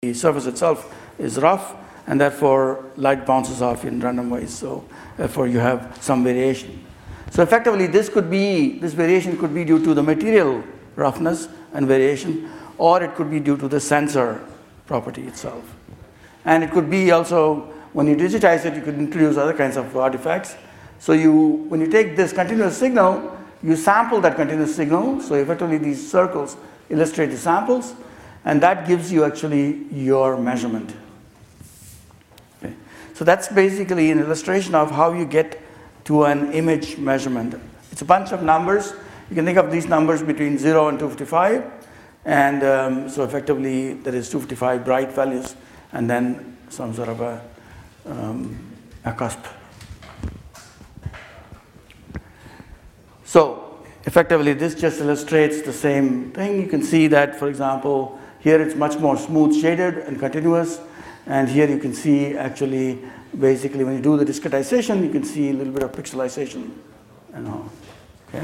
surface itself is rough, and therefore light bounces off in random ways. So therefore you have some variation. So effectively this variation could be due to the material roughness and variation, or it could be due to the sensor property itself. And it could be also, when you digitize it, you could introduce other kinds of artifacts. So when you take this continuous signal, you sample that continuous signal. So effectively these circles illustrate the samples, and that gives you actually your measurement. Okay. So that's basically an illustration of how you get to an image measurement. It's a bunch of numbers. You can think of these numbers between 0 and 255. And so effectively there is 255 bright values and then some sort of a cusp. So effectively this just illustrates the same thing. You can see that, for example, here it's much more smooth shaded and continuous, and here you can see actually basically when you do the discretization, you can see a little bit of pixelization and all. Okay.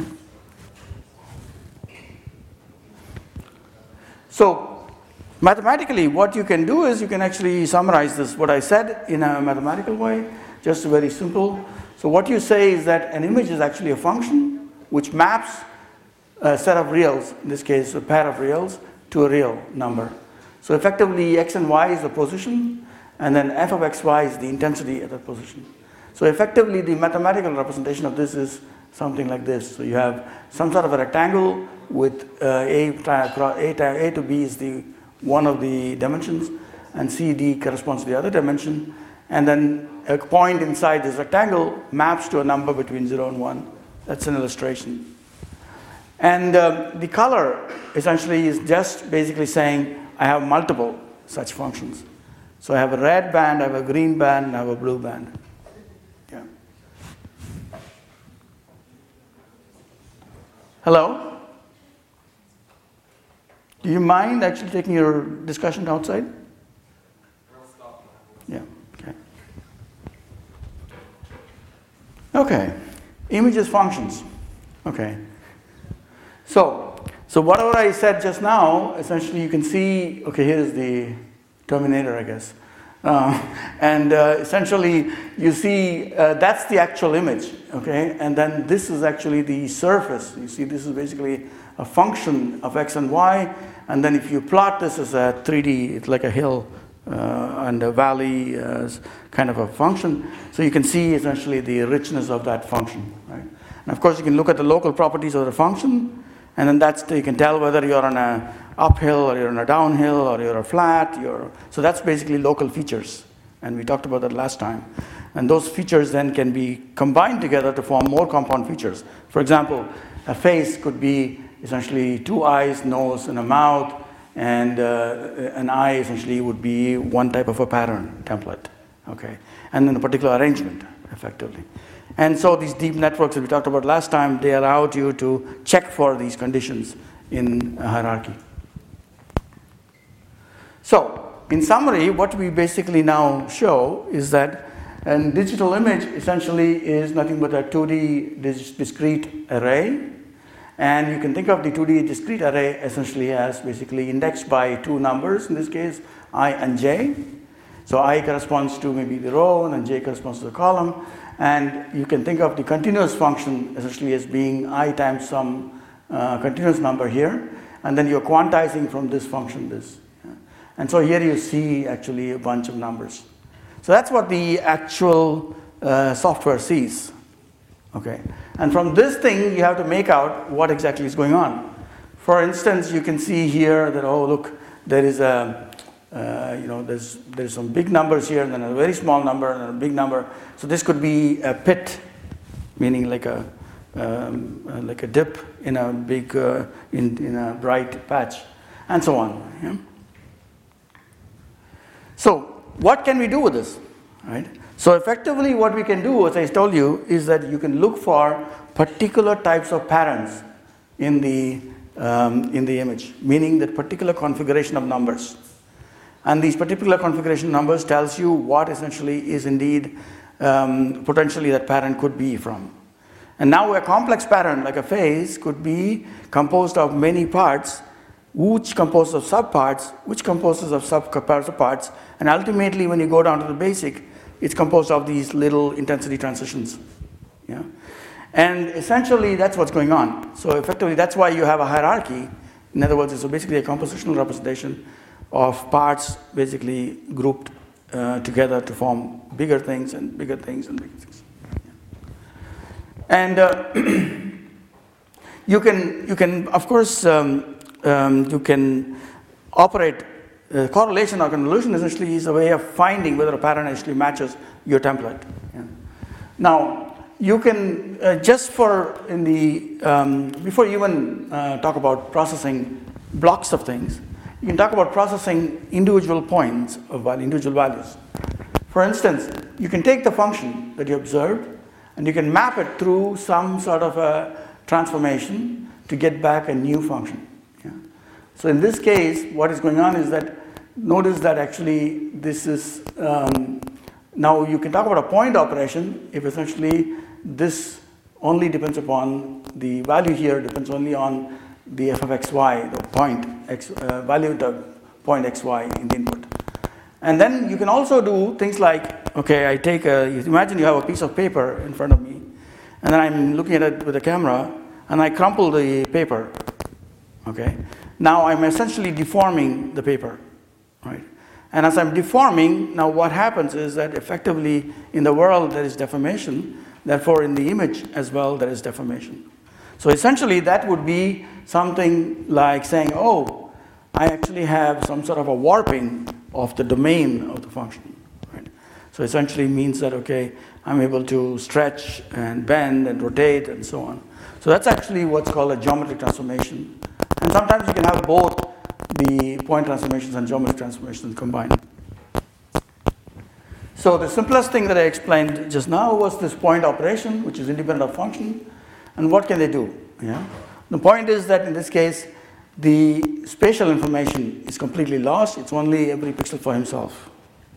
So mathematically what you can do is you can actually summarize this, what I said, in a mathematical way, just very simple. So what you say is that an image is actually a function which maps a set of reals, in this case a pair of reals, to a real number. So effectively x and y is the position, and then f of xy is the intensity at that position. So effectively the mathematical representation of this is something like this. So you have some sort of a rectangle with a to b is the one of the dimensions, and CD corresponds to the other dimension, and then a point inside this rectangle maps to a number between 0 and 1. That's an illustration. And the color essentially is just basically saying I have multiple such functions. So I have a red band, I have a green band, and I have a blue band. Yeah. Hello? Do you mind actually taking your discussion outside? Yeah, okay. Okay, images functions. Okay. So whatever I said just now, essentially you can see, okay, here is the Terminator, I guess. Essentially you see that's the actual image, okay? And then this is actually the surface. You see this is basically a function of x and y, and then if you plot this as a 3D, it's like a hill and a valley kind of a function. So you can see essentially the richness of that function, right? And of course you can look at the local properties of the function, and then you can tell whether you're on a uphill or you're on a downhill or you're a flat. So that's basically local features, and we talked about that last time. And those features then can be combined together to form more compound features. For example, a face could be essentially 2 eyes, nose, and a mouth, and an eye essentially would be one type of a pattern template, okay? And then a particular arrangement, effectively. And so these deep networks that we talked about last time, they allow you to check for these conditions in a hierarchy. So in summary, what we basically now show is that a digital image essentially is nothing but a 2D discrete array. And you can think of the 2D discrete array essentially as basically indexed by two numbers, in this case I and j. So I corresponds to maybe the row, and then j corresponds to the column. And you can think of the continuous function essentially as being I times some continuous number here, and then you're quantizing from this function this. Yeah. And so here you see actually a bunch of numbers. So that's what the actual software sees. Okay. And from this thing you have to make out what exactly is going on. For instance, you can see here that, oh look, there is a there's some big numbers here, and then a very small number, and then a big number. So this could be a pit, meaning like a dip in a big in a bright patch, and so on. Yeah? So what can we do with this, right? So effectively, what we can do, as I told you, is that you can look for particular types of patterns in the image, meaning that particular configuration of numbers. And these particular configuration numbers tells you what essentially is indeed potentially that pattern could be from. And now a complex pattern like a face could be composed of many parts which composes of subparts, which composes of subcomparative parts, and ultimately when you go down to the basic, it's composed of these little intensity transitions. Yeah? And essentially that's what's going on. So effectively that's why you have a hierarchy. In other words, it's basically a compositional representation of parts basically grouped together to form bigger things and bigger things and bigger things. And you can of course you can operate correlation or convolution. Essentially is a way of finding whether a pattern actually matches your template. Yeah. Now you can just for in the before you even talk about processing blocks of things, you can talk about processing individual points of individual values. For instance, you can take the function that you observed and you can map it through some sort of a transformation to get back a new function. Yeah. So in this case, what is going on is that notice that actually this is now you can talk about a point operation if essentially this only depends upon the value here depends only on the f of xy, the point x value of the point xy in the input. And then you can also do things like, okay, I take imagine you have a piece of paper in front of me, and then I'm looking at it with a camera, and I crumple the paper. Okay, now I'm essentially deforming the paper, right? And as I'm deforming, now what happens is that effectively in the world there is deformation, therefore in the image as well there is deformation. So essentially that would be something like saying, oh, I actually have some sort of a warping of the domain of the function. Right? So essentially means that, okay, I'm able to stretch and bend and rotate and so on. So that's actually what's called a geometric transformation. And sometimes you can have both the point transformations and geometric transformations combined. So the simplest thing that I explained just now was this point operation, which is independent of function. And what can they do? Yeah? The point is that in this case, the spatial information is completely lost. It's only every pixel for himself.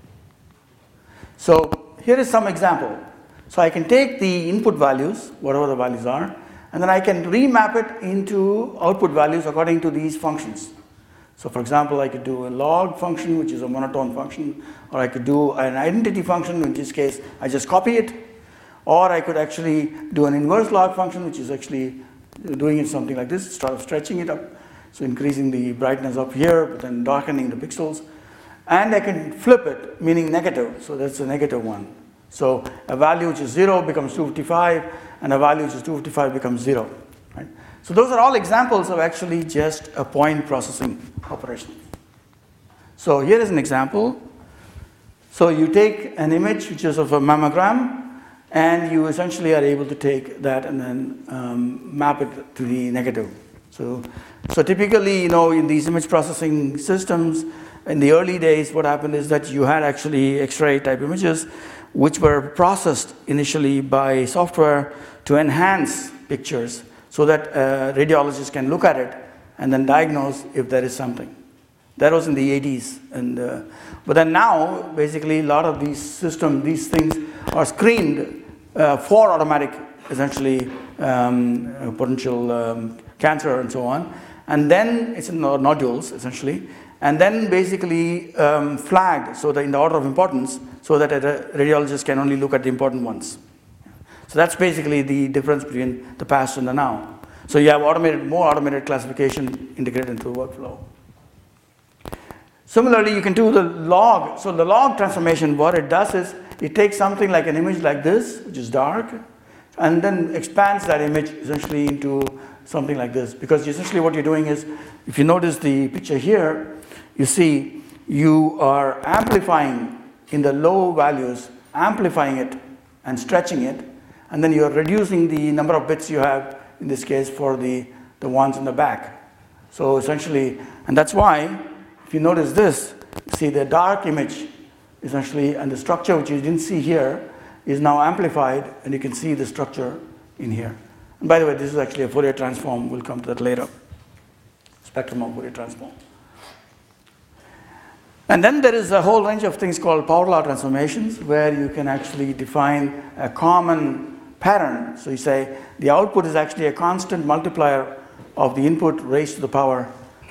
So here is some example. So I can take the input values, whatever the values are, and then I can remap it into output values according to these functions. So for example, I could do a log function, which is a monotone function, or I could do an identity function, in this case, I just copy it, or I could actually do an inverse log function, which is actually doing it something like this, sort of stretching it up, so increasing the brightness up here, but then darkening the pixels. And I can flip it, meaning negative, so that's a negative one. So a value which is 0 becomes 255, and a value which is 255 becomes 0. Right? So those are all examples of actually just a point processing operation. So here is an example. So you take an image which is of a mammogram, and you essentially are able to take that and then map it to the negative. So typically, in these image processing systems, in the early days, what happened is that you had actually X-ray type images, which were processed initially by software to enhance pictures, so that radiologists can look at it and then diagnose if there is something. That was in the 80s, but then now, basically, a lot of these systems, these things are screened for automatic, essentially, potential cancer and so on. And then it's in nodules, essentially, and then basically flagged, so that in the order of importance, so that a radiologist can only look at the important ones. So that's basically the difference between the past and the now. So you have more automated classification integrated into the workflow. Similarly, you can do the log. So the log transformation, what it does is it takes something like an image like this, which is dark, and then expands that image essentially into something like this. Because essentially what you're doing is, if you notice the picture here, you see you are amplifying in the low values, amplifying it and stretching it, and then you're reducing the number of bits you have, in this case, for the ones in the back. So essentially, and that's why, if you notice this, see the dark image, essentially, and the structure which you didn't see here is now amplified, and you can see the structure in here. And by the way, this is actually a Fourier transform. We'll come to that later. Spectrum of Fourier transform. And then there is a whole range of things called power law transformations, where you can actually define a common pattern. So you say the output is actually a constant multiplier of the input raised to the power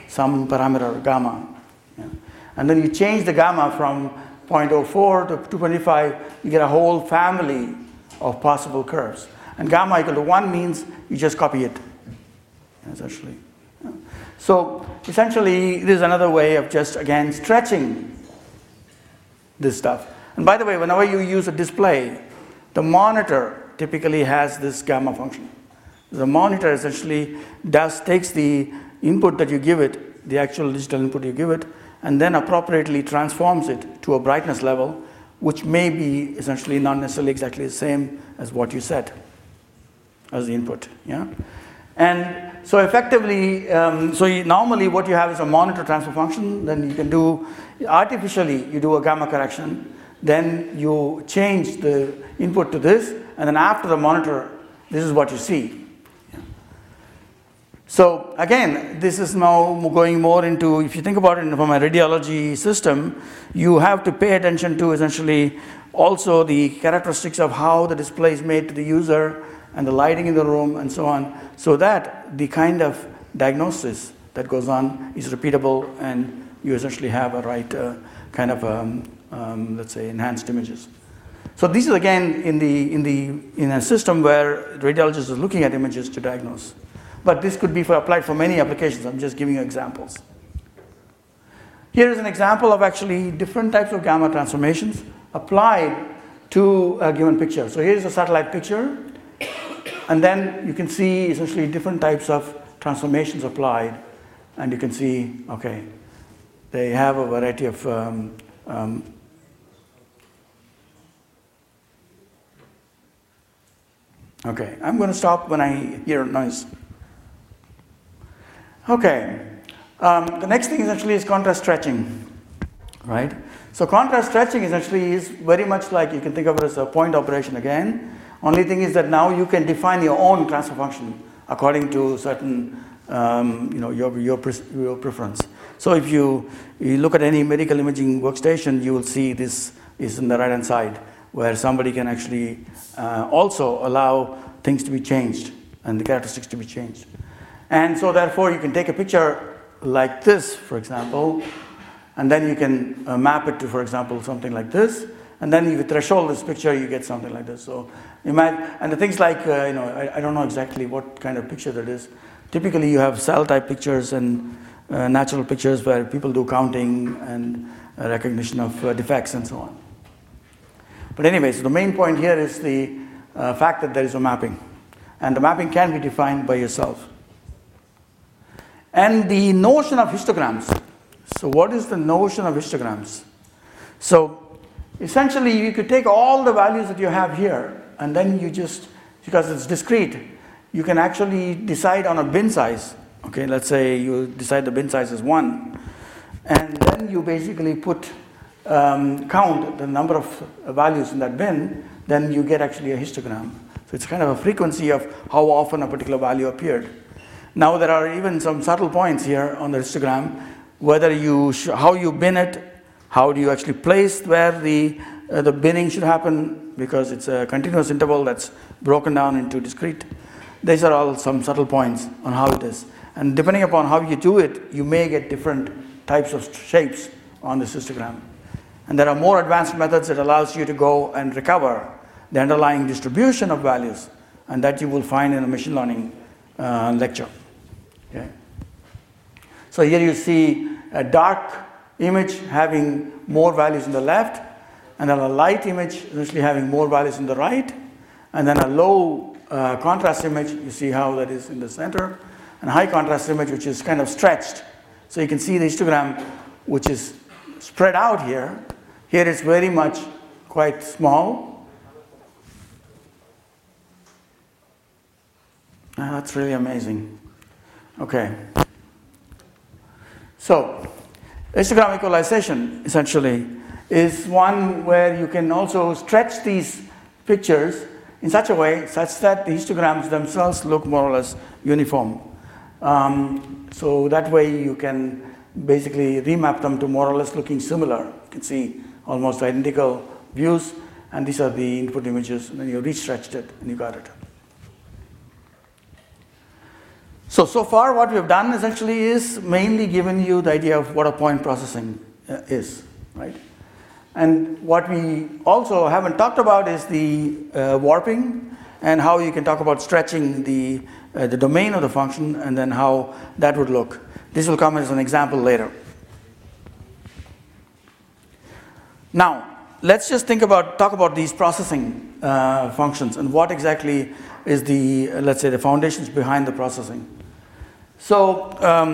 some parameter gamma. Yeah. And then you change the gamma from 0.04 to 225, you get a whole family of possible curves. And gamma equal to 1 means you just copy it, essentially. Yeah. So essentially, this is another way of just, again, stretching this stuff. And by the way, whenever you use a display, the monitor typically has this gamma function. The monitor essentially takes the input that you give it, the actual digital input you give it, and then appropriately transforms it to a brightness level, which may be essentially not necessarily exactly the same as what you set as the input. Yeah? And so effectively, normally what you have is a monitor transfer function. Then you can do, artificially, you do a gamma correction. Then you change the input to this. And then after the monitor, this is what you see. Yeah. So again, this is now going more into, if you think about it from a radiology system, you have to pay attention to essentially also the characteristics of how the display is made to the user and the lighting in the room and so on, so that the kind of diagnosis that goes on is repeatable and you essentially have a right kind of, let's say, enhanced images. So this is again in a system where radiologists are looking at images to diagnose. But this could be applied for many applications. I'm just giving you examples. Here is an example of actually different types of gamma transformations applied to a given picture. So here's a satellite picture. And then you can see essentially different types of transformations applied. And you can see, okay, they have a variety of okay, I'm going to stop when I hear noise. Okay, the next thing essentially is contrast stretching, right? So contrast stretching essentially is very much like, you can think of it as a point operation again. Only thing is that now you can define your own transfer function according to certain, your preference. So if you look at any medical imaging workstation, you will see this is on the right-hand side, where somebody can actually also allow things to be changed and the characteristics to be changed. And so therefore you can take a picture like this, for example, and then you can map it to, for example, something like this. And then if you threshold this picture, you get something like this. So imagine, and the things like, I don't know exactly what kind of picture that is. Typically you have cell type pictures and natural pictures where people do counting and recognition of defects and so on. But anyway, so the main point here is the fact that there is a mapping. And the mapping can be defined by yourself. And the notion of histograms. So what is the notion of histograms? So essentially you could take all the values that you have here, and then you just, because it's discrete, you can actually decide on a bin size. Okay, let's say you decide the bin size is 1. And then you basically count the number of values in that bin, then you get actually a histogram. So it's kind of a frequency of how often a particular value appeared. Now there are even some subtle points here on the histogram, whether how you bin it, how do you actually place where the binning should happen, because it's a continuous interval that's broken down into discrete. These are all some subtle points on how it is. And depending upon how you do it, you may get different types of shapes on the histogram. And there are more advanced methods that allows you to go and recover the underlying distribution of values, and that you will find in a machine learning lecture. Okay. So here you see a dark image having more values in the left, and then a light image essentially having more values in the right, and then a low contrast image, you see how that is in the center, and a high contrast image which is kind of stretched. So you can see the histogram which is spread out here. Here it's very much quite small. That's really amazing. Okay. So, histogram equalization essentially is one where you can also stretch these pictures in such a way such that the histograms themselves look more or less uniform. So that way you can basically remap them to more or less looking similar. You can see almost identical views, and these are the input images, and then you re-stretched it and you got it. So far what we have done essentially is mainly given you the idea of what a point processing is, right? And what we also haven't talked about is the warping and how you can talk about stretching the domain of the function and then how that would look. This will come as an example later. Now, let's just talk about these processing functions and what exactly is the, let's say, the foundations behind the processing. So,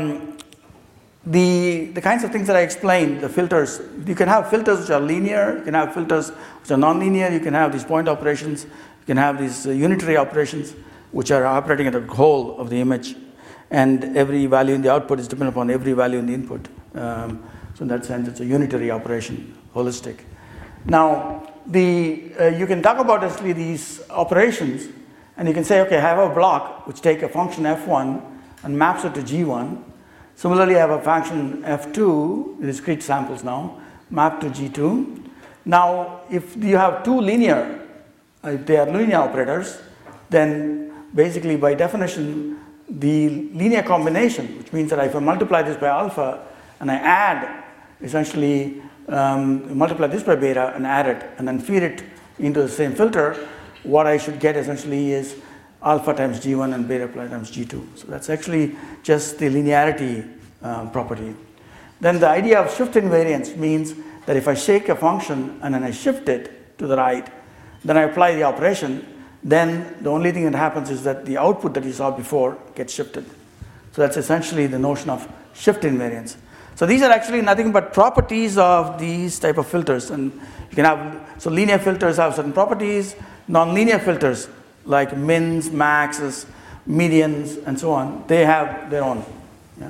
the kinds of things that I explained, the filters, you can have filters which are linear, you can have filters which are nonlinear, you can have these point operations, you can have these unitary operations which are operating at the whole of the image, and every value in the output is dependent upon every value in the input. So in that sense, it's a unitary operation, holistic. Now, you can talk about actually these operations, and you can say, okay, I have a block which take a function f1 and maps it to g1. Similarly, I have a function f2, discrete samples now, mapped to g2. Now, if you have two linear, if they are linear operators, then basically by definition, the linear combination, which means that if I multiply this by alpha and I add, essentially multiply this by beta and add it and then feed it into the same filter, what I should get essentially is alpha times g1 and beta times g2. So that's actually just the linearity property. Then the idea of shift invariance means that if I shake a function and then I shift it to the right, then I apply the operation, then the only thing that happens is that the output that you saw before gets shifted. So that's essentially the notion of shift invariance. So these are actually nothing but properties of these type of filters. And you can have, so linear filters have certain properties, nonlinear filters like mins, maxes, medians, and so on, they have their own. Yeah?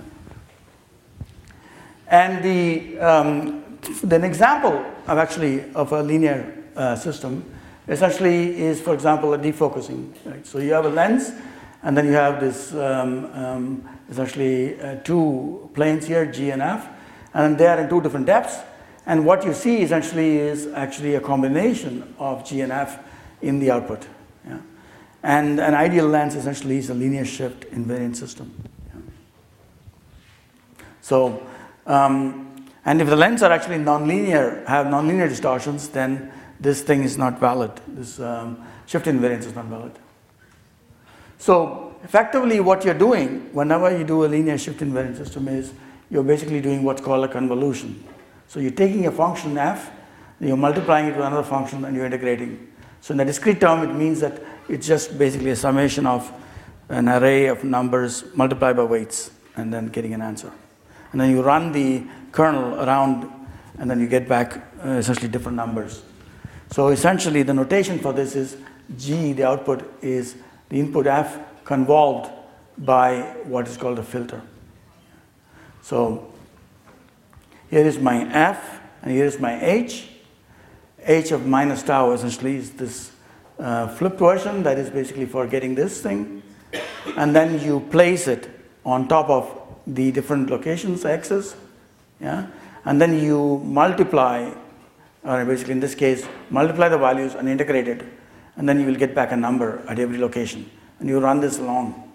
And an example of actually of a linear system essentially is, for example, a defocusing. Right? So you have a lens, and then you have this essentially two planes here, G and F, and they are in two different depths. And what you see essentially is actually a combination of G and F in the output. Yeah? And an ideal lens essentially is a linear shift invariant system. Yeah? So, and if the lenses are actually nonlinear, have nonlinear distortions, then this thing is not valid. This shift invariance is not valid. So effectively what you're doing whenever you do a linear shift invariant system is you're basically doing what's called a convolution. So you're taking a function f, you're multiplying it with another function, and you're integrating. So in the discrete term, it means that it's just basically a summation of an array of numbers multiplied by weights and then getting an answer. And then you run the kernel around and then you get back essentially different numbers. So essentially the notation for this is G, the output, is the input f convolved by what is called a filter. So here is my f and here is my h. H of minus tau essentially is this flipped version that is basically for getting this thing. And then you place it on top of the different locations, x's. Yeah? And then you multiply, or basically in this case, multiply the values and integrate it. And then you will get back a number at every location. And you run this along.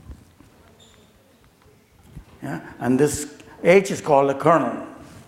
Yeah? And this H is called a kernel.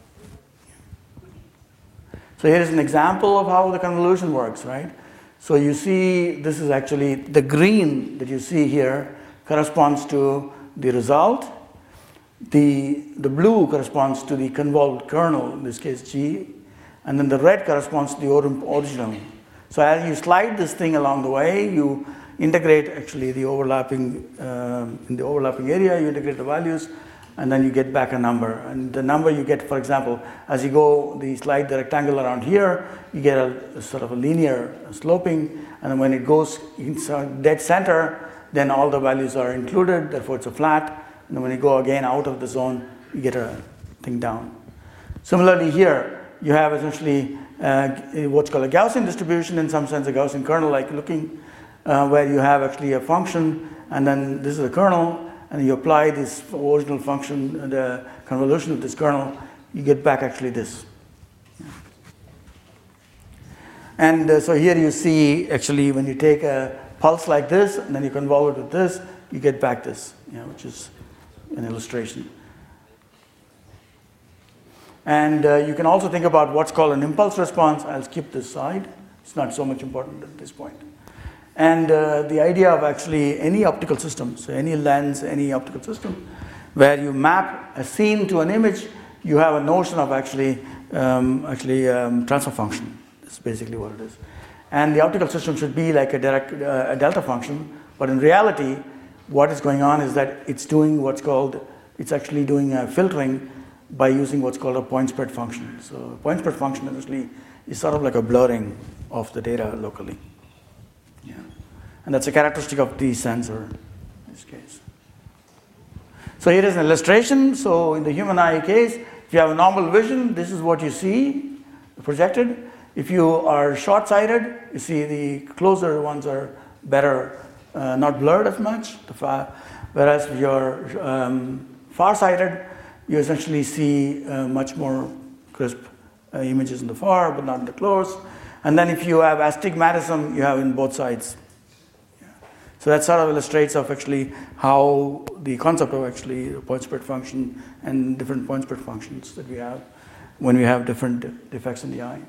So here is an example of how the convolution works, right? So you see, this is actually the green that you see here corresponds to the result. The blue corresponds to the convolved kernel, in this case G, and then the red corresponds to the original. So as you slide this thing along the way, you integrate actually the overlapping, in the overlapping area, you integrate the values, and then you get back a number. And the number you get, for example, as you go, slide the rectangle around here, you get a sort of a linear sloping, and then when it goes inside dead center, then all the values are included, therefore it's a flat, and then when you go again out of the zone, you get a thing down. Similarly here, you have essentially what's called a Gaussian distribution, in some sense a Gaussian kernel-like looking, where you have actually a function, and then this is a kernel, and you apply this original function, the convolution of this kernel, you get back actually this. And so here you see actually when you take a pulse like this, and then you convolve it with this, you get back this, which is an illustration. And you can also think about what's called an impulse response. I'll skip this side. It's not so much important at this point. And the idea of actually any optical system, so any lens, any optical system, where you map a scene to an image, you have a notion of actually transfer function. That's basically what it is. And the optical system should be like a delta function, but in reality, what is going on is that it's doing it's actually doing filtering by using what's called a point spread function. So point spread function essentially is sort of like a blurring of the data locally. Yeah. And that's a characteristic of the sensor in this case. So here is an illustration. So in the human eye case, if you have a normal vision, this is what you see projected. If you are short-sighted, you see the closer ones are better, not blurred as much. Whereas if you're far-sighted, you essentially see much more crisp images in the far, but not in the close. And then if you have astigmatism, you have in both sides. Yeah. So that sort of illustrates of actually how the concept of actually the point spread function and different point spread functions that we have when we have different defects in the eye.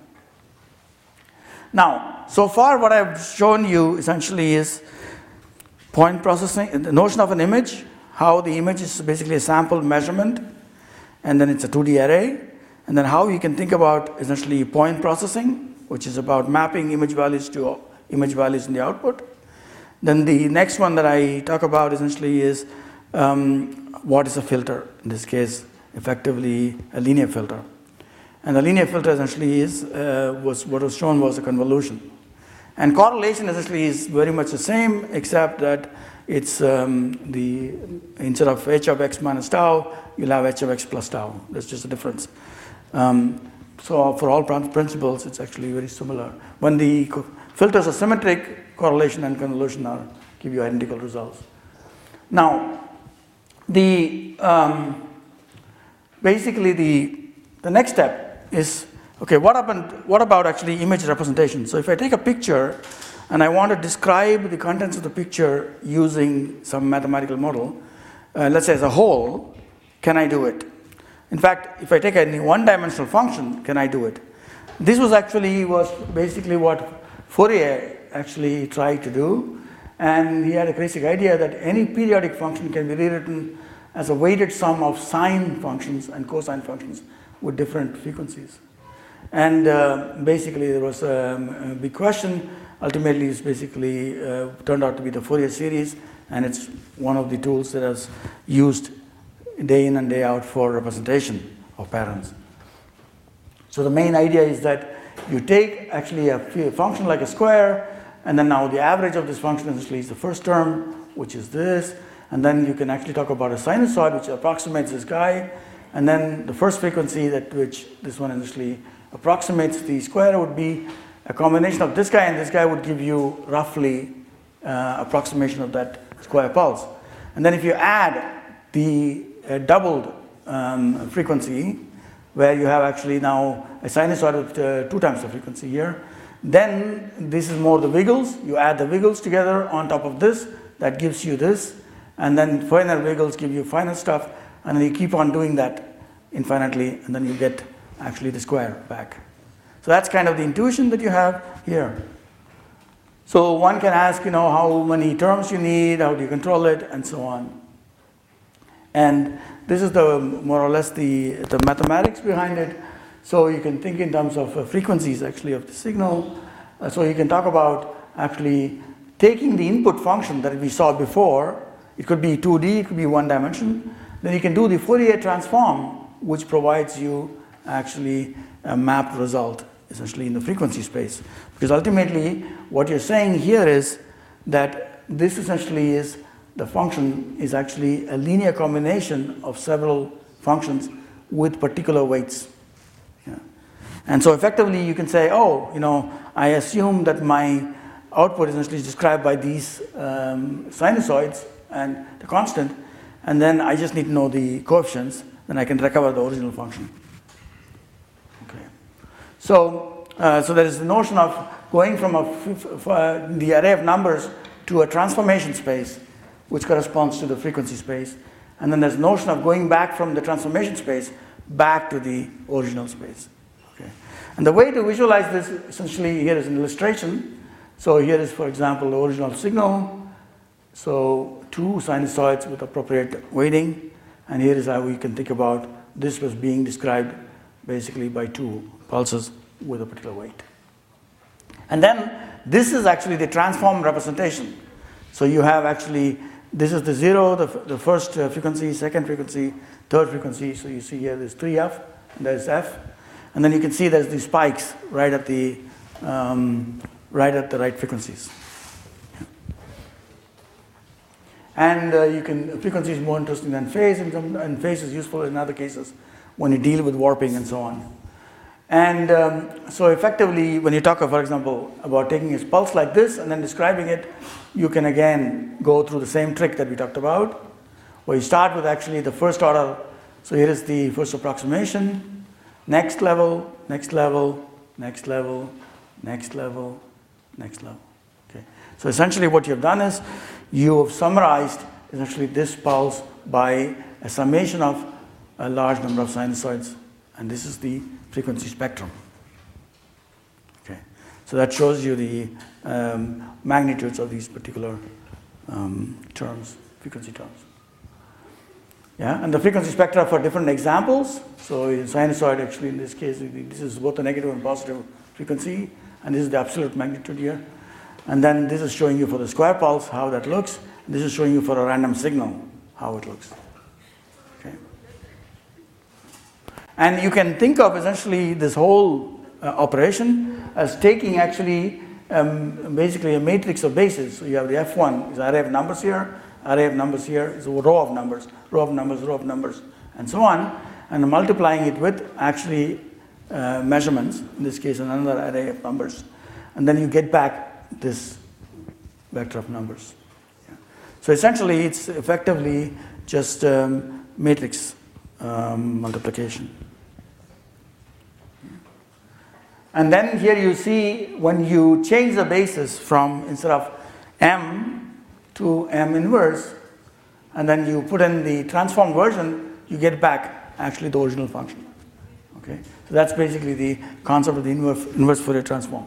Now, so far what I've shown you essentially is point processing, the notion of an image, how the image is basically a sample measurement, and then it's a 2D array, and then how you can think about essentially point processing, which is about mapping image values to image values in the output. Then the next one that I talk about essentially is what is a filter, in this case effectively a linear filter. And the linear filter essentially what was shown was a convolution. And correlation essentially is very much the same, except that it's instead of h of x minus tau, you'll have h of x plus tau. That's just a difference. So for all principles, it's actually very similar. When the filters are symmetric, correlation and convolution give you identical results. Now, basically the next step is, okay, what about actually image representation? So if I take a picture and I want to describe the contents of the picture using some mathematical model, let's say as a whole, can I do it? In fact, if I take any one-dimensional function, can I do it? This was basically what Fourier actually tried to do, and he had a basic idea that any periodic function can be rewritten as a weighted sum of sine functions and cosine functions with different frequencies. And basically there was a big question. Ultimately it's basically turned out to be the Fourier series, and it's one of the tools that is used day in and day out for representation of patterns. So the main idea is that you take actually a function like a square, and then now the average of this function essentially is the first term, which is this, and then you can actually talk about a sinusoid which approximates this guy, and then the first frequency which this one initially approximates the square would be a combination of this guy and this guy would give you roughly approximation of that square pulse. And then if you add the doubled frequency, where you have actually now a sinusoid with 2 times the frequency here, then this is more the wiggles. You add the wiggles together on top of this, that gives you this, and then finer wiggles give you finer stuff, and then you keep on doing that infinitely, and then you get actually the square back. So that's kind of the intuition that you have here. So one can ask, how many terms you need, how do you control it, and so on. And this is more or less the mathematics behind it. So you can think in terms of frequencies actually of the signal. So you can talk about actually taking the input function that we saw before. It could be 2D, it could be one dimension. Then you can do the Fourier transform, which provides you actually a mapped result essentially in the frequency space. Because ultimately what you're saying here is that this essentially is the function is actually a linear combination of several functions with particular weights. Yeah. And so effectively you can say, I assume that my output essentially is described by these sinusoids and the constant, and then I just need to know the coefficients, then I can recover the original function. Okay. So there is the notion of going from the array of numbers to a transformation space. which corresponds to the frequency space. And then there's notion of going back from the transformation space back to the original space. Okay. And the way to visualize this essentially here is an illustration. So here is, for example, the original signal. So 2 sinusoids with appropriate weighting. And here is how we can think about this was being described basically by 2 pulses with a particular weight. And then this is actually the transform representation. So you have actually, this is the 0, the first frequency, second frequency, third frequency. So you see here there's 3F, and there's F. And then you can see there's these spikes right at the right frequencies. And frequency is more interesting than phase, and phase is useful in other cases when you deal with warping and so on. And so effectively, when you talk, for example, about taking a pulse like this and then describing it, you can again go through the same trick that we talked about, where you start with actually the first order. So here is the first approximation, next level, next level, next level, next level, next level. Okay. So essentially what you have done is you have summarized essentially this pulse by a summation of a large number of sinusoids, and this is the frequency spectrum. Okay, so that shows you the magnitudes of these particular terms, frequency terms. Yeah, and the frequency spectra for different examples. So in sinusoid, actually in this case, this is both a negative and positive frequency, and this is the absolute magnitude here. And then this is showing you for the square pulse how that looks. And this is showing you for a random signal how it looks. Okay. And you can think of essentially this whole operation as taking actually basically a matrix of bases. So you have the F1 is an array of numbers here, array of numbers here is a row of numbers, row of numbers, row of numbers, and so on, and multiplying it with actually measurements, in this case another array of numbers, and then you get back this vector of numbers. Yeah. So essentially it's effectively just matrix multiplication. And then here you see when you change the basis from instead of M to M inverse, and then you put in the transformed version, you get back actually the original function. Okay, so that's basically the concept of the inverse Fourier transform.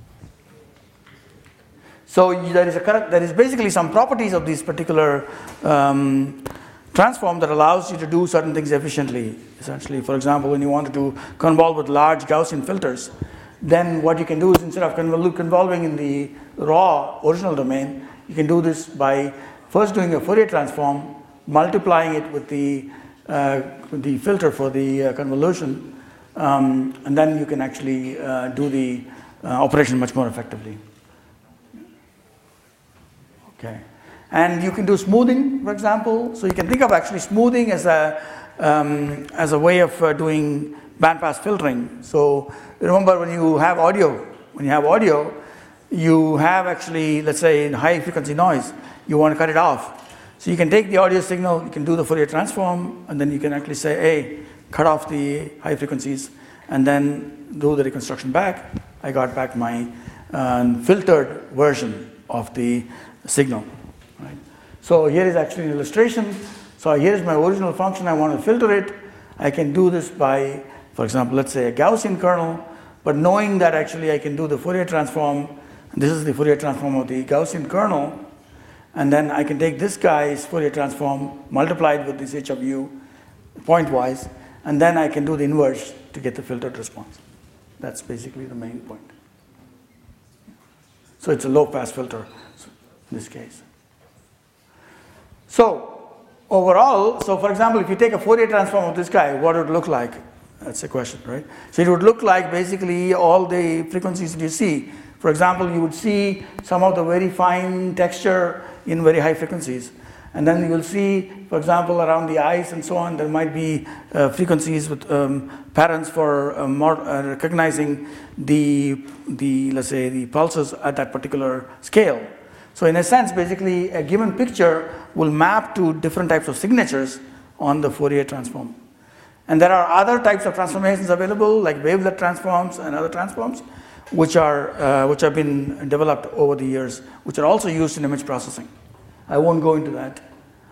So there is basically some properties of this particular transform that allows you to do certain things efficiently. Essentially, for example, when you want to do convolve with large Gaussian filters, then what you can do is instead of convolving in the raw original domain, you can do this by first doing a Fourier transform, multiplying it with the filter for the convolution, and then you can actually do the operation much more effectively. Okay, and you can do smoothing, for example. So you can think of actually smoothing as a way of doing bandpass filtering. So remember when you have audio, you have actually, let's say, in high frequency noise, you want to cut it off. So you can take the audio signal, you can do the Fourier transform, and then you can actually say, hey, cut off the high frequencies, and then do the reconstruction back. I got back my filtered version of the signal. Right? So here is actually an illustration. So here is my original function. I want to filter it. I can do this by, for example, let's say a Gaussian kernel, but knowing that actually I can do the Fourier transform. This is the Fourier transform of the Gaussian kernel, and then I can take this guy's Fourier transform multiplied with this h of u pointwise, and then I can do the inverse to get the filtered response. That's basically the main point. So it's a low pass filter in this case. So overall, so for example, if you take a Fourier transform of this guy, what would it look like? That's the question, right? So it would look like basically all the frequencies that you see. For example, you would see some of the very fine texture in very high frequencies. And then you will see, for example, around the eyes and so on, there might be frequencies with patterns for recognizing let's say, the pulses at that particular scale. So in a sense, basically, a given picture will map to different types of signatures on the Fourier transform. And there are other types of transformations available, like wavelet transforms and other transforms, which have been developed over the years, which are also used in image processing. I won't go into that.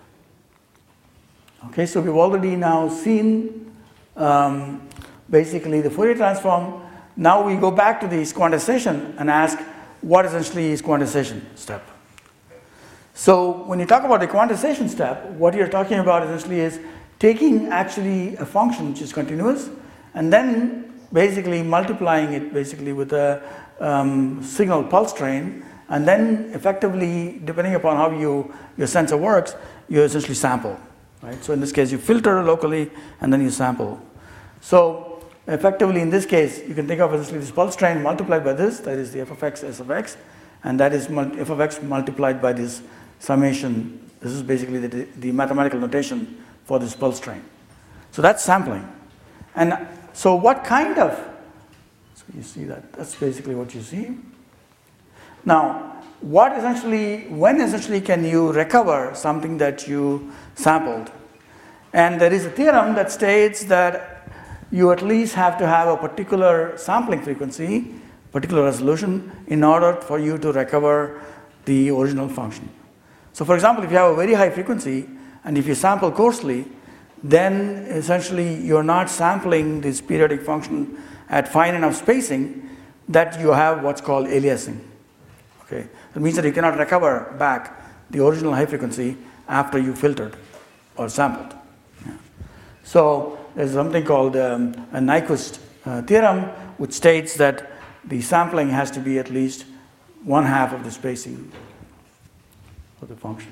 Okay, so we've already now seen basically the Fourier transform. Now we go back to this quantization and ask what essentially is quantization step. So when you talk about the quantization step, what you're talking about essentially is taking actually a function which is continuous and then basically multiplying it basically with a signal pulse train, and then effectively, depending upon how your sensor works, you essentially sample. Right? So in this case, you filter locally and then you sample. So effectively, in this case, you can think of essentially this pulse train multiplied by this, that is the f of x s of x, and that is f of x multiplied by this summation. This is basically the mathematical notation for this pulse train. So that's sampling. And so what kind of, so you see that's basically what you see. Now, when essentially can you recover something that you sampled? And there is a theorem that states that you at least have to have a particular sampling frequency, particular resolution, in order for you to recover the original function. So for example, if you have a very high frequency, and if you sample coarsely, then essentially you're not sampling this periodic function at fine enough spacing that you have what's called aliasing. Okay, that means that you cannot recover back the original high frequency after you filtered or sampled. Yeah. So there's something called a Nyquist theorem, which states that the sampling has to be at least 1/2 of the spacing of the function.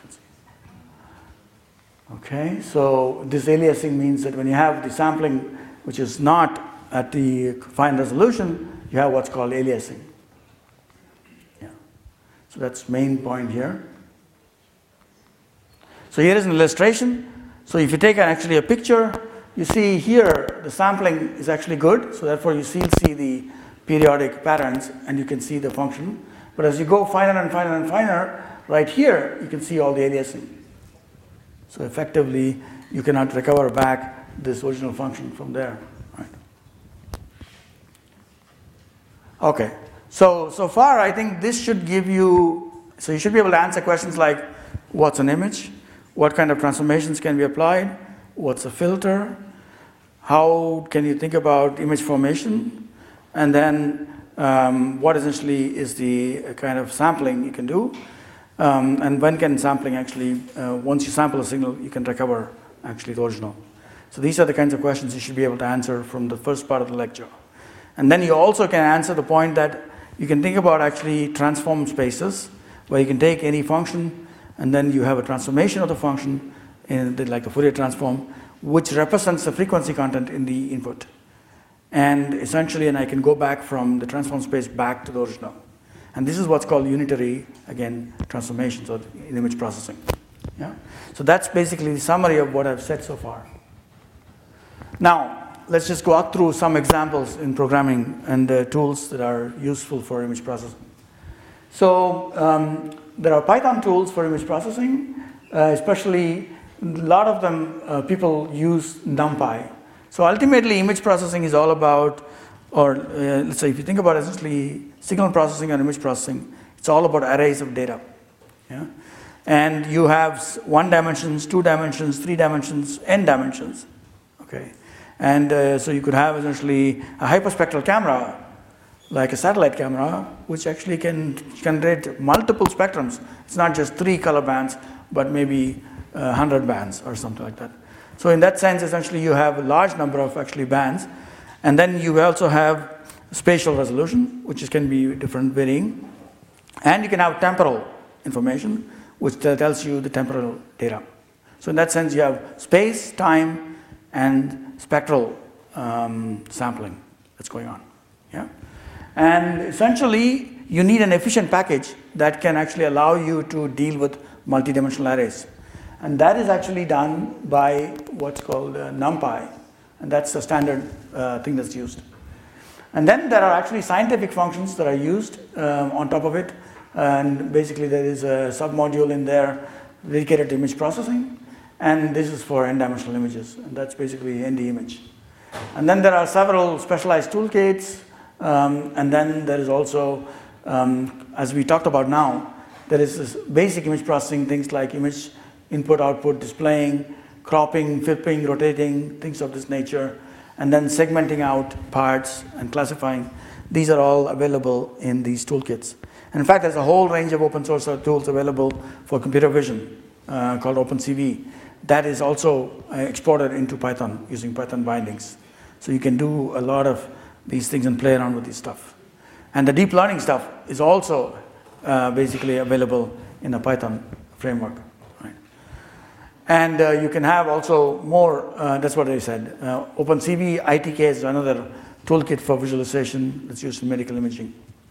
Okay, so this aliasing means that when you have the sampling which is not at the fine resolution, you have what's called aliasing. So that's main point here. So here is an illustration. So if you take actually a picture, you see here the sampling is actually good. So therefore you see the periodic patterns and you can see the function. But as you go finer and finer and finer, right here you can see all the aliasing. So effectively you cannot recover back this original function from there. Right. Okay. So far I think this should give you, so you should be able to answer questions like what's an image, what kind of transformations can be applied, what's a filter, how can you think about image formation, and then what essentially is the kind of sampling you can do, and when can sampling actually, once you sample a signal, you can recover actually the original. So these are the kinds of questions you should be able to answer from the first part of the lecture. And then you also can answer the point that you can think about actually transform spaces, where you can take any function and then you have a transformation of the function like a Fourier transform, which represents the frequency content in the input. And essentially, and I can go back from the transform space back to the original. And this is what's called unitary, again, transformations or in image processing. Yeah? So that's basically the summary of what I've said so far. Now, let's just go out through some examples in programming and tools that are useful for image processing. So there are Python tools for image processing, especially a lot of them people use NumPy. So ultimately image processing is all about, or let's say if you think about essentially signal processing and image processing, it's all about arrays of data. Yeah? And you have 1 dimensions, 2 dimensions, 3 dimensions, n dimensions. Okay. And so you could have essentially a hyperspectral camera, like a satellite camera, which actually can generate multiple spectrums. It's not just 3 color bands, but maybe 100 bands or something like that. So in that sense, essentially you have a large number of actually bands. And then you also have spatial resolution, which can be different varying. And you can have temporal information, which tells you the temporal data. So in that sense, you have space, time, and spectral sampling that's going on. Yeah? And essentially, you need an efficient package that can actually allow you to deal with multidimensional arrays. And that is actually done by what's called NumPy. And that's the standard thing that's used. And then there are actually scientific functions that are used on top of it. And basically, there is a submodule in there dedicated to image processing. And this is for n-dimensional images. And that's basically ND image. And then there are several specialized toolkits. And then there is also, as we talked about now, there is this basic image processing, things like image input, output, displaying, cropping, flipping, rotating, things of this nature, and then segmenting out parts and classifying. These are all available in these toolkits. And in fact, there's a whole range of open source tools available for computer vision called OpenCV. That is also exported into Python using Python bindings. So you can do a lot of these things and play around with this stuff. And the deep learning stuff is also basically available in a Python framework. Right? And you can have also more, that's what I said. OpenCV ITK is another toolkit for visualization that's used in medical imaging.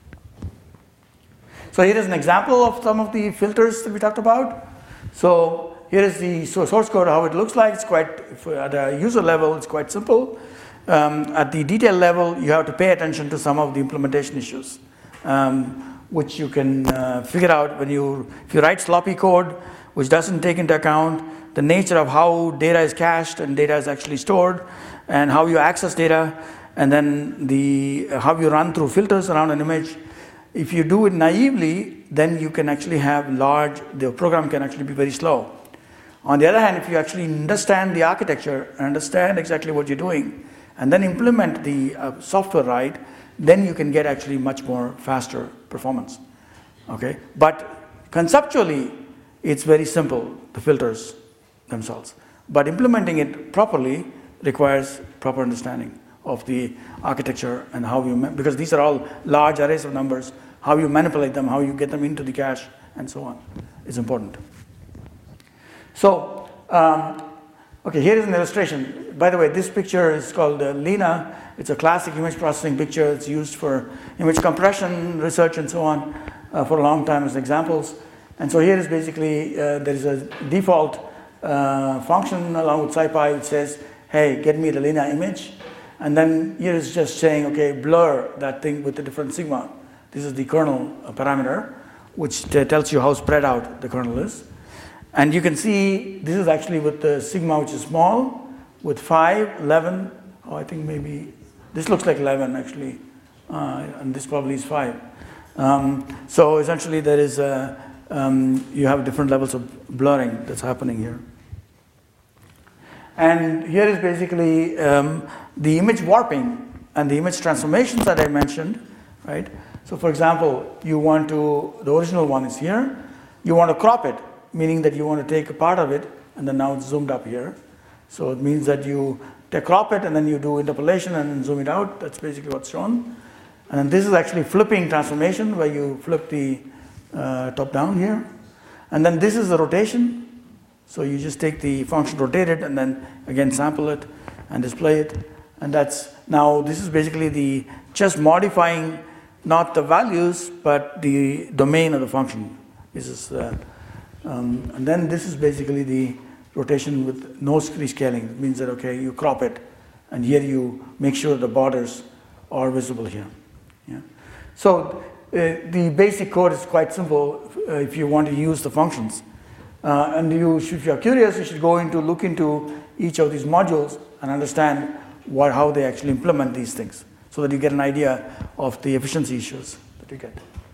So here is an example of some of the filters that we talked about. So here is the source code, how it looks like. It's quite, at a user level, it's quite simple. At the detail level, you have to pay attention to some of the implementation issues, which you can figure out when if you write sloppy code, which doesn't take into account the nature of how data is cached and data is actually stored, and how you access data, and then how you run through filters around an image. If you do it naively, then you can actually have the program can actually be very slow. On the other hand, if you actually understand the architecture, understand exactly what you're doing, and then implement the software right, then you can get actually much more faster performance. Okay? But conceptually, it's very simple, the filters themselves. But implementing it properly requires proper understanding of the architecture and how you, because these are all large arrays of numbers, how you manipulate them, how you get them into the cache, and so on, is important. So, okay, here is an illustration. By the way, this picture is called Lena. It's a classic image processing picture. It's used for image compression research and so on for a long time as examples. And so here is basically, there is a default function along with SciPy which says, hey, get me the Lena image. And then here is just saying, okay, blur that thing with a different sigma. This is the kernel parameter, which tells you how spread out the kernel is. And you can see this is actually with the sigma, which is small, with 5, 11. Oh, I think maybe this looks like 11 actually, and this probably is 5. So essentially, there is you have different levels of blurring that's happening here. And here is basically the image warping and the image transformations that I mentioned, right? So for example, the original one is here. You want to crop it, meaning that you want to take a part of it, and then now it's zoomed up here. So it means that you crop it, and then you do interpolation and then zoom it out. That's basically what's shown. And then this is actually flipping transformation, where you flip the top down here. And then this is the rotation. So you just take the function, rotate it, and then again sample it and display it. And now this is basically just modifying not the values, but the domain of the function. This is, and then this is basically the rotation with no rescaling. It means that, okay, you crop it, and here you make sure the borders are visible here. Yeah. So the basic code is quite simple if you want to use the functions. And if you're curious, you should look into each of these modules and understand how they actually implement these things, so that you get an idea of the efficiency issues that you get.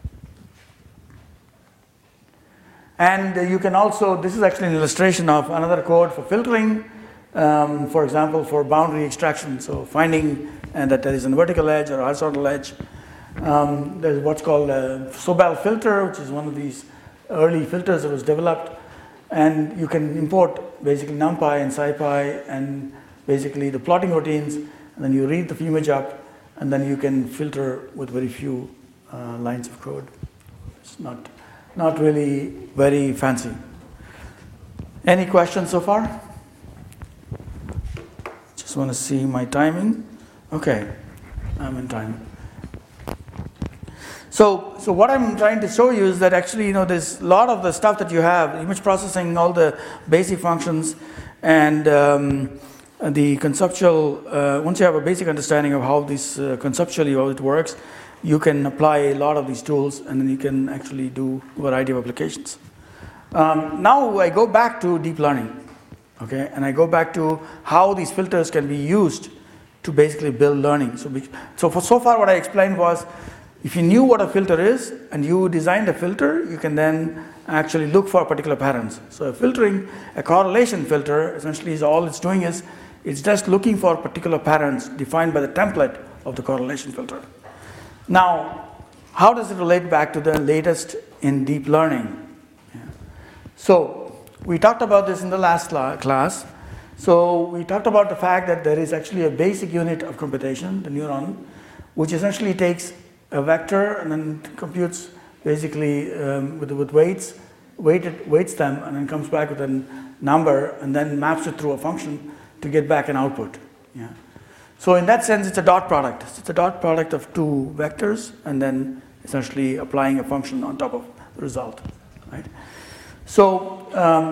And you can also, this is actually an illustration of another code for filtering, for example, for boundary extraction. So finding that there is a vertical edge or a horizontal edge. There's what's called a Sobel filter, which is one of these early filters that was developed. And you can import basically NumPy and SciPy and basically the plotting routines, and then you read the image up, and then you can filter with very few lines of code. It's not really very fancy. Any questions so far? Just want to see my timing. Okay, I'm in time. So what I'm trying to show you is that actually, there's a lot of the stuff that you have, image processing, all the basic functions, and the conceptual, once you have a basic understanding of how this conceptually how it works, you can apply a lot of these tools, and then you can actually do a variety of applications. Now I go back to deep learning, okay, and I go back to how these filters can be used to basically build learning. So far what I explained was If you knew what a filter is and you designed a filter, you can then actually look for particular patterns. So a correlation filter, essentially is all it's doing is it's just looking for particular patterns defined by the template of the correlation filter. Now, how does it relate back to the latest in deep learning? Yeah. So we talked about this in the last class. So we talked about the fact that there is actually a basic unit of computation, the neuron, which essentially takes a vector and then computes basically with weights them, and then comes back with a number and then maps it through a function to get back an output. Yeah. So in that sense, it's a dot product. It's a dot product of two vectors and then essentially applying a function on top of the result. Right? So,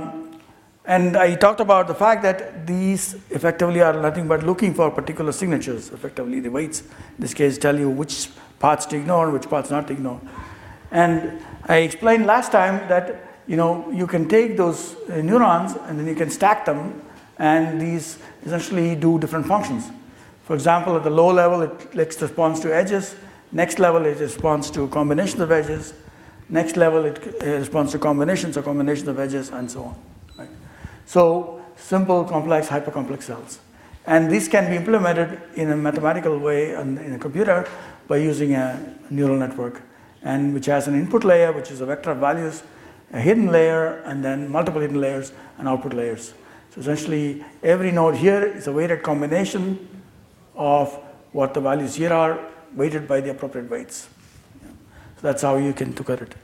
and I talked about the fact that these effectively are nothing but looking for particular signatures. Effectively, the weights, in this case, tell you which parts to ignore, which parts not to ignore. And I explained last time that you can take those neurons and then you can stack them, and these essentially do different functions. For example, at the low level, it responds to edges. Next level, it responds to combinations of edges. Next level, it responds to combinations of edges, and so on. Right? So simple, complex, hypercomplex cells. And this can be implemented in a mathematical way in a computer by using a neural network, and which has an input layer, which is a vector of values, a hidden layer, and then multiple hidden layers and output layers. So essentially, every node here is a weighted combination of what the values here are, weighted by the appropriate weights. So that's how you can look at it.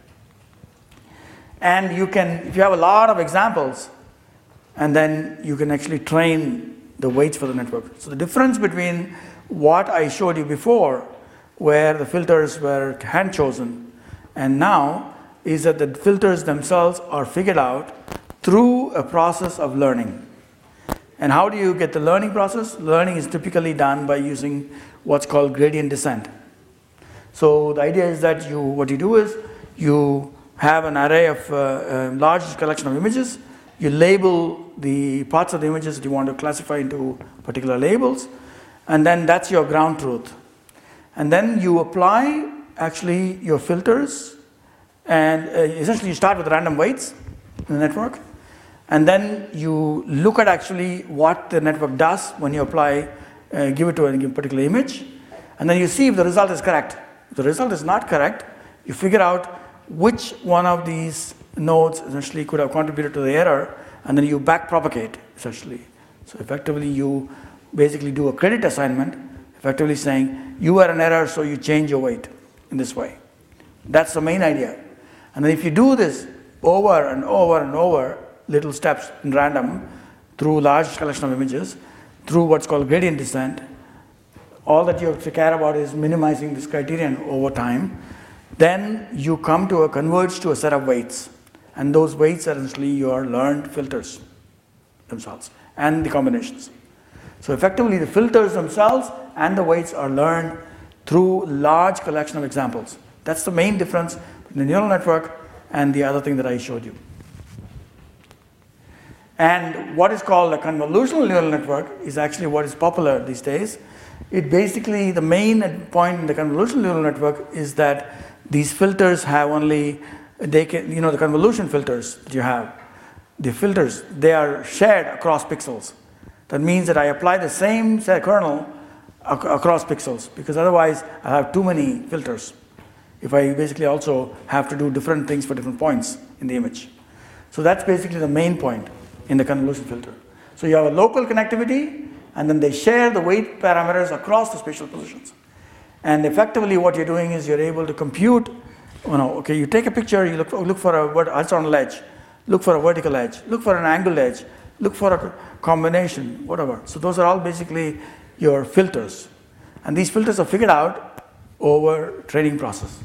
And you can, if you have a lot of examples, and then you can actually train the weights for the network. So the difference between what I showed you before, where the filters were hand chosen, and now is that the filters themselves are figured out through a process of learning. And how do you get the learning process? Learning is typically done by using what's called gradient descent. So the idea is that what you do is you have an array of a large collection of images. You label the parts of the images that you want to classify into particular labels, and then that's your ground truth. And then you apply actually your filters, and essentially you start with random weights in the network, and then you look at actually what the network does when you apply, give it to a particular image, and then you see if the result is correct. If the result is not correct, you figure out which one of these nodes essentially could have contributed to the error, and then you back propagate essentially. So effectively you basically do a credit assignment, effectively saying you were an error, so you change your weight in this way. That's the main idea. And then if you do this over and over and over, little steps in random through large collection of images, through what's called gradient descent, all that you have to care about is minimizing this criterion over time. Then you come to converge to a set of weights, and those weights are essentially your learned filters themselves and the combinations. So effectively the filters themselves and the weights are learned through large collection of examples. That's the main difference between the neural network and the other thing that I showed you. And what is called a convolutional neural network is actually what is popular these days. It basically, the main point in the convolutional neural network is that these filters have only, the convolution filters that you have, the filters, they are shared across pixels. That means that I apply the same kernel across pixels, because otherwise I have too many filters if I basically also have to do different things for different points in the image. So that's basically the main point in the convolution filter. So you have a local connectivity, and then they share the weight parameters across the spatial positions. And effectively what you're doing is you're able to compute, you take a picture, you look for a horizontal edge, look for a vertical edge, look for an angled edge, look for a combination, whatever. So those are all basically your filters. And these filters are figured out over training process.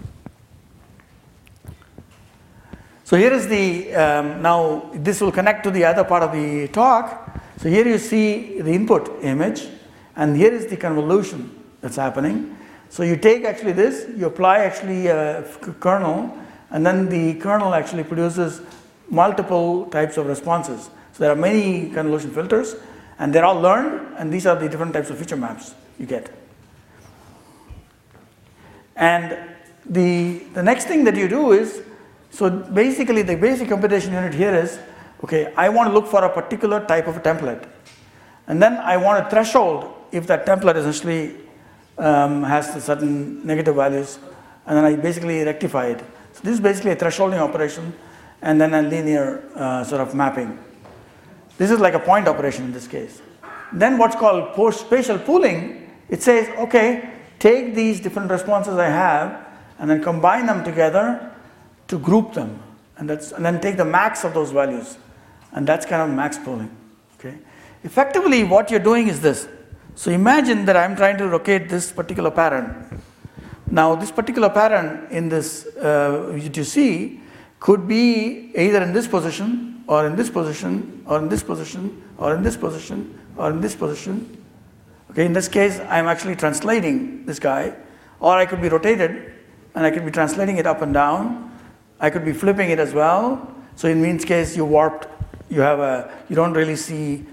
So here is the, now this will connect to the other part of the talk. So here you see the input image, and here is the convolution that's happening. So you take actually this, you apply actually a kernel, and then the kernel actually produces multiple types of responses. So there are many convolution filters, and they're all learned, and these are the different types of feature maps you get. And the next thing that you do is, so basically the basic computation unit here is, okay, I want to look for a particular type of a template. And then I want a threshold if that template essentially has certain negative values, and then I basically rectify it. So this is basically a thresholding operation, and then a linear sort of mapping. This is like a point operation in this case. Then what's called post-spatial pooling, it says, okay, take these different responses I have, and then combine them together to group them, and then take the max of those values, and that's kind of max pooling. Okay. Effectively, what you're doing is this. So imagine that I'm trying to locate this particular pattern. Now, this particular pattern in this that you see could be either in this position, or in this position, or in this position, or in this position, or in this position. Okay. In this case, I'm actually translating this guy, or I could be rotated, and I could be translating it up and down. I could be flipping it as well. So in Mean's case, you warped. You don't really see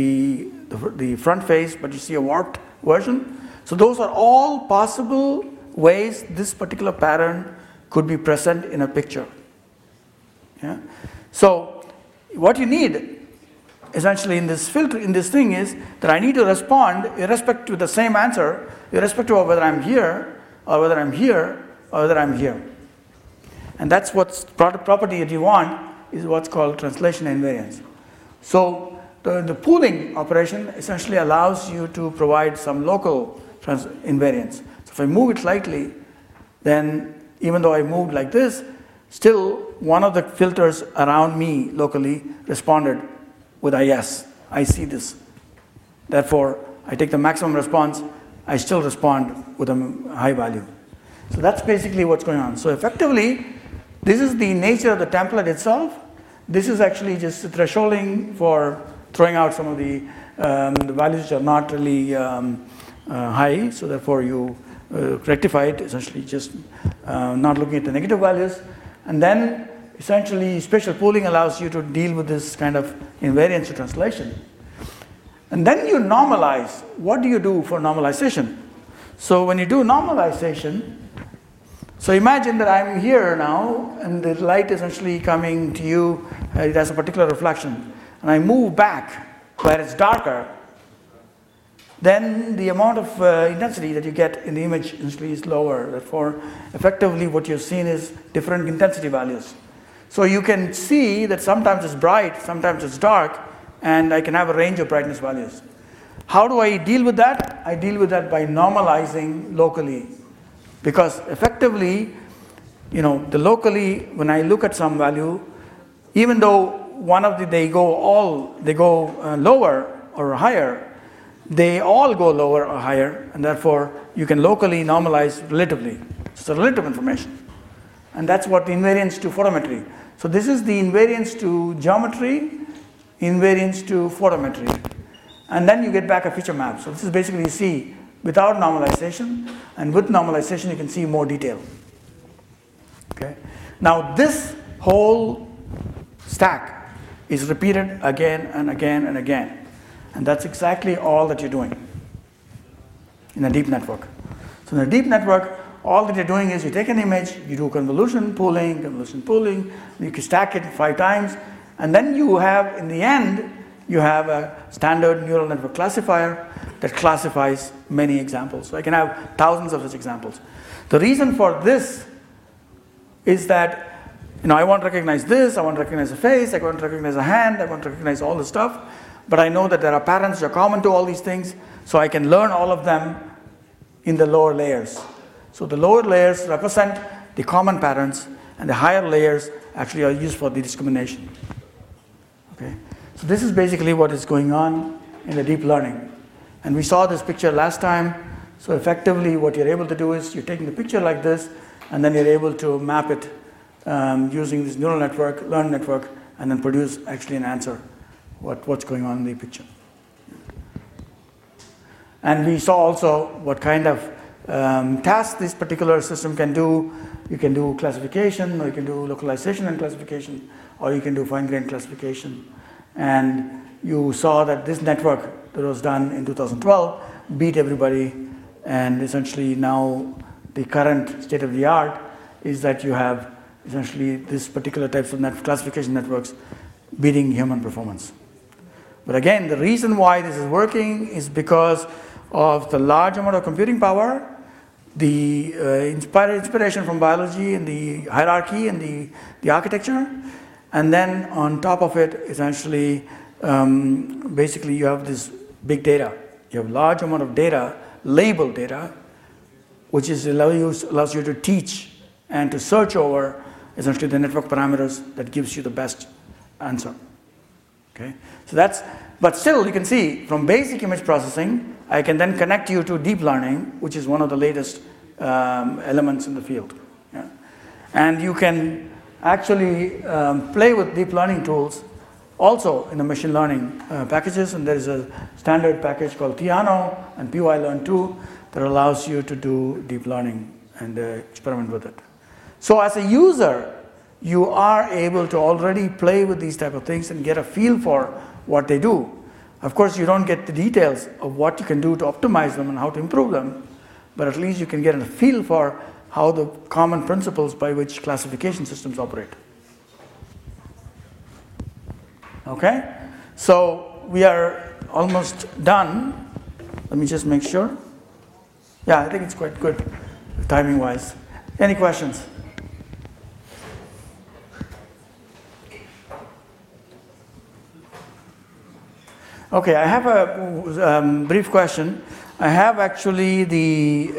the front face, but you see a warped version. So those are all possible ways this particular pattern could be present in a picture. Yeah. So what you need essentially in this filter, in this thing, is that I need to respond irrespective of the same answer, irrespective of whether I'm here or whether I'm here or whether I'm here. And that's what's property that you want, is what's called translation invariance. So the pooling operation essentially allows you to provide some local invariance. So if I move it slightly, then even though I moved like this, still one of the filters around me locally responded with a yes. I see this. Therefore, I take the maximum response, I still respond with a high value. So that's basically what's going on. So effectively, this is the nature of the template itself. This is actually just thresholding for throwing out some of the values which are not really high. So therefore, you rectify it, essentially just not looking at the negative values. And then essentially spatial pooling allows you to deal with this kind of invariance to translation. And then you normalize. What do you do for normalization? So when you do normalization, so imagine that I'm here now, and the light is essentially coming to you, it has a particular reflection, and I move back where it's darker, then the amount of intensity that you get in the image essentially is lower. Therefore, effectively what you've seen is different intensity values. So you can see that sometimes it's bright, sometimes it's dark, and I can have a range of brightness values. How do I deal with that? I deal with that by normalizing locally. Because effectively, the locally, when I look at some value, even though they go lower or higher, they all go lower or higher, and therefore you can locally normalize relatively. It's a relative information. And that's what the invariance to photometry. So this is the invariance to geometry, invariance to photometry. And then you get back a feature map. So this is basically, you see, without normalization, and with normalization you can see more detail. Okay. Now this whole stack is repeated again and again and again, and that's exactly all that you're doing in a deep network. So in a deep network, all that you're doing is you take an image, you do convolution pooling, you can stack it 5 times, and then you have, in the end, you have a standard neural network classifier that classifies many examples. So I can have thousands of such examples. The reason for this is that, I want to recognize this, I want to recognize a face, I want to recognize a hand, I want to recognize all this stuff, but I know that there are patterns that are common to all these things, so I can learn all of them in the lower layers. So the lower layers represent the common patterns, and the higher layers actually are used for the discrimination. Okay? So this is basically what is going on in the deep learning. And we saw this picture last time. So effectively what you're able to do is you're taking the picture like this, and then you're able to map it using this neural network, learned network, and then produce actually an answer, what's going on in the picture. And we saw also what kind of tasks this particular system can do. You can do classification, or you can do localization and classification, or you can do fine-grained classification. And you saw that this network that was done in 2012 beat everybody, and essentially now the current state of the art is that you have essentially this particular types of classification networks beating human performance. But again, the reason why this is working is because of the large amount of computing power, the inspiration from biology and the hierarchy and the architecture, and then on top of it, essentially, basically you have this big data. You have large amount of data, labeled data, which allows you to teach and to search over essentially the network parameters that gives you the best answer. Okay, so but still you can see from basic image processing, I can then connect you to deep learning, which is one of the latest elements in the field. Yeah. And you can actually play with deep learning tools also in the machine learning packages, and there is a standard package called Theano and PyLearn2 that allows you to do deep learning and experiment with it. So as a user, you are able to already play with these type of things and get a feel for what they do. Of course, you don't get the details of what you can do to optimize them and how to improve them, but at least you can get a feel for how the common principles by which classification systems operate. Okay, so we are almost done. Let me just make sure. Yeah, I think it's quite good timing wise. Any questions? Okay, I have a brief question. I have actually the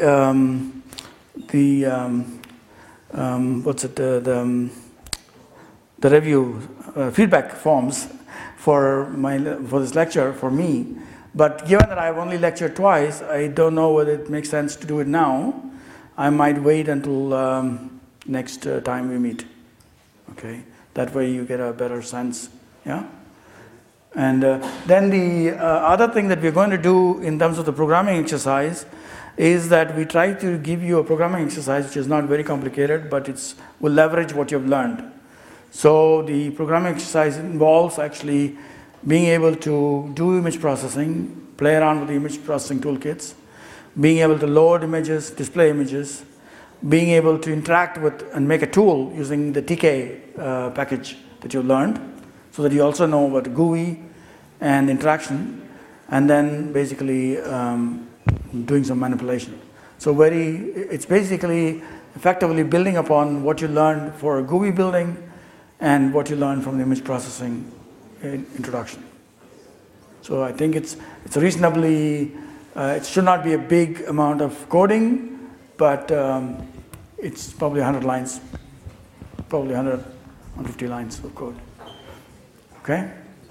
review feedback forms for this lecture for me, but given that I've only lectured twice, I don't know whether it makes sense to do it now. I might wait until next time we meet. Okay, that way you get a better sense. Yeah. And then the other thing that we're going to do in terms of the programming exercise is that we try to give you a programming exercise which is not very complicated, but will leverage what you've learned. So the programming exercise involves actually being able to do image processing, play around with the image processing toolkits, being able to load images, display images, being able to interact with and make a tool using the TK package that you learned, so that you also know about GUI and interaction, and then basically doing some manipulation. So it's basically effectively building upon what you learned for GUI building and what you learned from the image processing introduction. So I think it's reasonably, it should not be a big amount of coding, but it's probably 100 lines, probably 150 lines of code. Okay?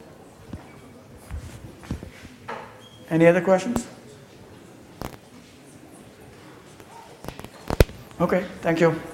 Any other questions? Okay, thank you.